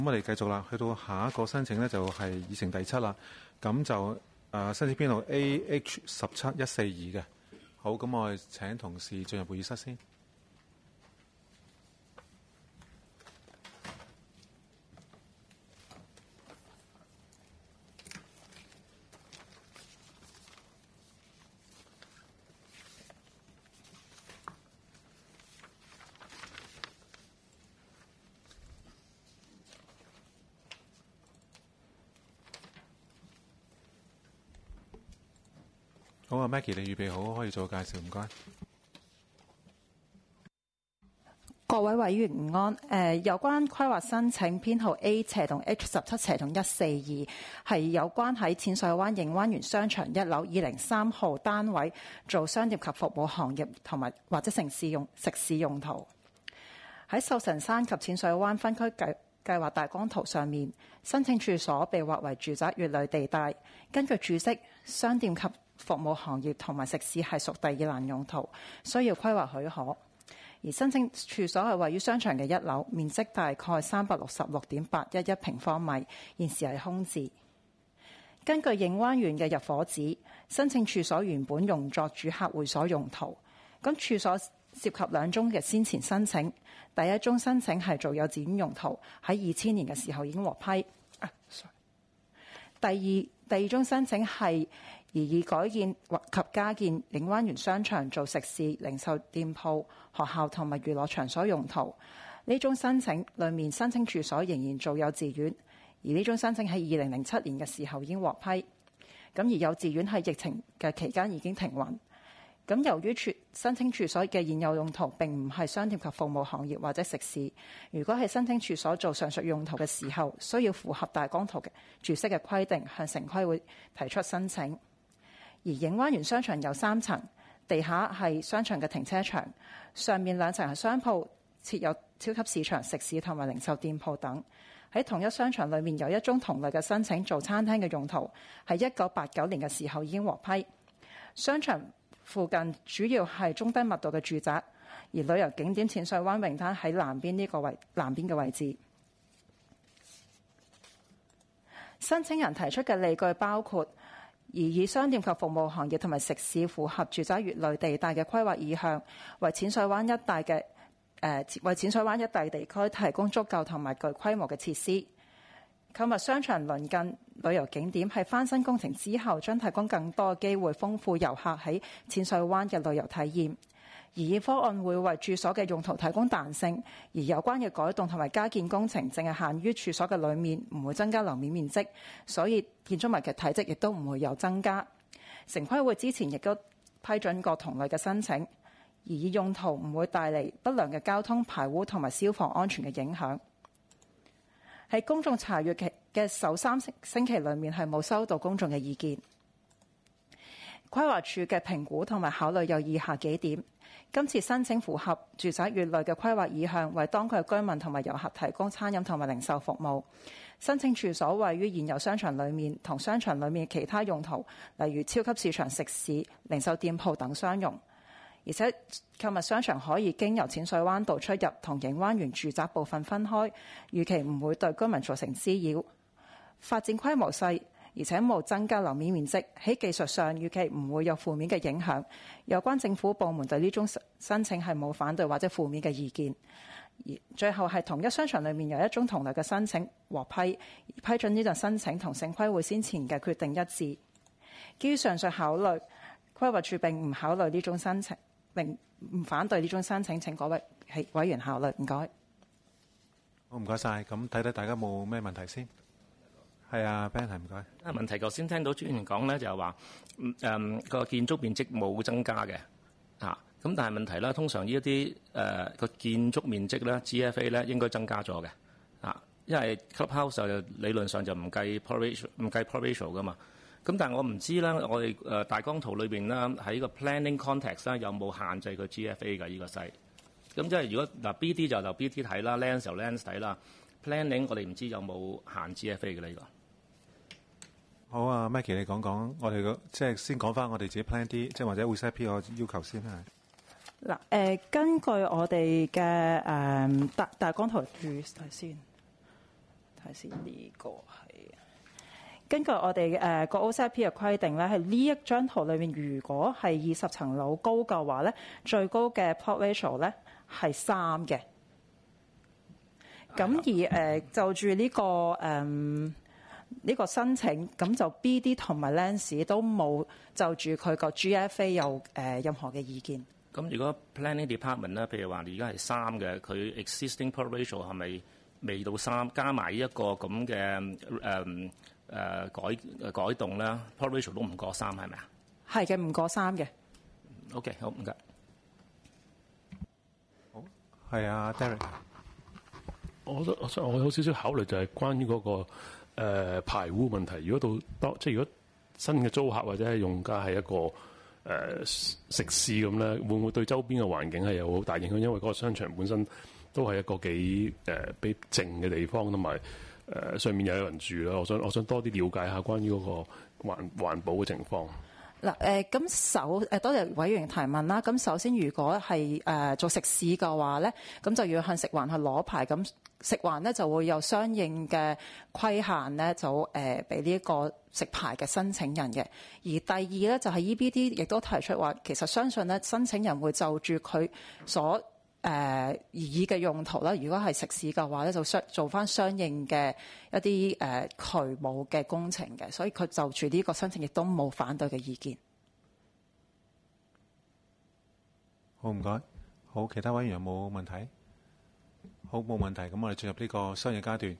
咁我哋繼續啦，去到下一個申請呢，就係議程第7啦。咁就申請編號 AH17142嘅。好，咁我哋請同事進入會議室先。好啊 ，Maggie， 你預備好可以做介紹，唔該。 各位委員午安。有關規劃申請編號 A/H17/142係有關喺淺水灣影灣園商場1樓203號單位做商業及服務行業同埋或者食肆用途。喺壽臣山及淺水灣分區計劃大綱圖上面，申請處所被劃為住宅乙類地帶。根據注釋，商店及服務行業同埋食肆係屬第2欄用途，需要規劃許可。而申請處所係位於商場嘅1樓，面積大概366.811平方米，現時係空置。根據影灣園嘅入伙紙，申請處所原本用作主客會所用途。咁處所涉及2宗嘅先前申請，第一宗申請係做幼稚園用途，喺2000年嘅時候已經獲批。第二宗申請係擬議改建及加建影灣園商場做食肆、零售店鋪、學校同埋娛樂場所用途。呢宗申請裏面申請處所仍然做幼稚園，而呢宗申請喺2007年嘅時候已經獲批。咁而幼稚園喺疫情嘅期間已經停運。咁由於申請處所嘅現有用途並唔係商店及服務行業或者食肆，如果係申請處所做上述用途嘅時候，需要符合大綱圖嘅注釋嘅規定，向城規會提出申請。而影灣園商場有3層，地下係商場嘅停車場，上面2層係商鋪，設有超級市場、食肆同埋零售店鋪等。喺同一商場裏面有一宗同類嘅申請做餐廳嘅用途，喺1989年嘅時候已經獲批。商場附近主要係中低密度嘅住宅，而旅遊景點淺水灣泳灘喺南邊嘅位置。申請人提出嘅理據包括以商店及服務行業同埋食肆符合住宅乙類地帶嘅規劃意向，為淺水灣一帶地區提供足夠同埋具規模嘅設施。購物商場鄰近旅遊景點，喺翻新工程之後將提供更多機會豐富遊客喺淺水灣嘅旅遊體驗。而擬議方案會為住所嘅用途提供彈性，而有關嘅改動同埋加建工程淨係限於處所嘅裏面，唔會增加樓面面積，所以建築物嘅體積亦都唔會有增加。城規會之前亦都批准過同類嘅申請，而擬議用途唔會帶嚟不良嘅交通排污同埋消防安全嘅影響。喺公眾查閱嘅首3星期裏面係冇收到公眾嘅意見。規劃署嘅評估同埋考慮有以下幾點：今次申請符合住宅乙類嘅規劃意向，為當區嘅居民同埋遊客提供餐飲同埋零售服務。申請處所位於現有商場裏面，同商場裏面其他用途，例如超級市場、食肆、零售店鋪等相容。而且購物商場可以經由淺水灣道出入，同影灣園住宅部分分開，預期唔會對居民造成滋擾。發展規模細，而且冇增加樓面面積，喺技術上預期唔會有負面嘅影響。有關政府部門對呢宗申請係冇反對或者負面嘅意見。而最後係同一商場裏面有一宗同類嘅申請獲批，而批准呢項申請同城規會先前嘅決定一致。基於上述考慮，規劃署並唔考慮呢宗申請，並唔反對呢宗申請，請各位委員考慮。唔該。 好，唔該晒。咁睇睇大家冇咩問題先。係啊 Ben 係唔該。 問題頭先聽到專員講咧，就係話個建築面積冇增加嘅咁但係問題咧，通常呢一啲個建築面積咧 GFA 咧應該增加咗嘅因為 clubhouse 就理論上就唔計 pro-ratio 噶嘛。咁但係我唔知啦，我哋大綱圖裏邊啦，喺個 planning context 咧有冇限制個 GFA 嘅呢個 site？ 咁即係如果BD 就 BD 睇啦 ，lens 就 lens 睇啦 ，planning 我哋唔知有冇限 GFA 嘅呢個。 好啊 ，Maggie 你講講，我哋即係先講翻我哋自己 plan D， 即係或者會 set P 個要求先係。 嗱根據我哋嘅大綱圖注睇先， 睇先，呢個係根據我哋個 OCIP 嘅規定咧，係呢一張圖裏面，如果係20層樓高嘅話咧，最高嘅 plot ratio 咧係3嘅。咁而就住呢個申請，咁就 BD 同埋 Lens 都冇就住佢個 GFA 有任何嘅意見。 咁如果 Planning Department 咧，譬如話而家係3嘅，佢 existing plot ratio 係咪未到3？加埋一個咁嘅改動咧，plot ratio 都唔過3，係咪啊？ 係嘅，唔過3嘅。 OK， 好，唔該。 好，係啊 ，Derek。 我有少少考慮就係關於嗰個排污問題。如果即係如果新嘅租客或者係用家係一個食肆咁咧，會唔會對周邊嘅環境係有好大影響？因為嗰個商場本身都係一個幾比靜嘅地方，同埋上面又有人住啦。我想多啲了解下關於嗰個環保嘅情況。 嗱咁多謝委員提問啦。咁首先，如果係做食肆嘅話咧，咁就要向食環去攞牌。咁食環咧就會有相應嘅規限咧，就俾呢一個食牌嘅申請人嘅。而第二咧就係 EBD 亦都提出話，其實相信咧申請人會就住佢所擬議嘅用途啦。如果係食肆嘅話咧，就做翻相應嘅一啲渠務嘅工程嘅，所以佢就住呢個申請亦都冇反對嘅意見。 好，唔該。好，其他委員有冇問題？好，冇問題。咁我哋進入呢個商議階段。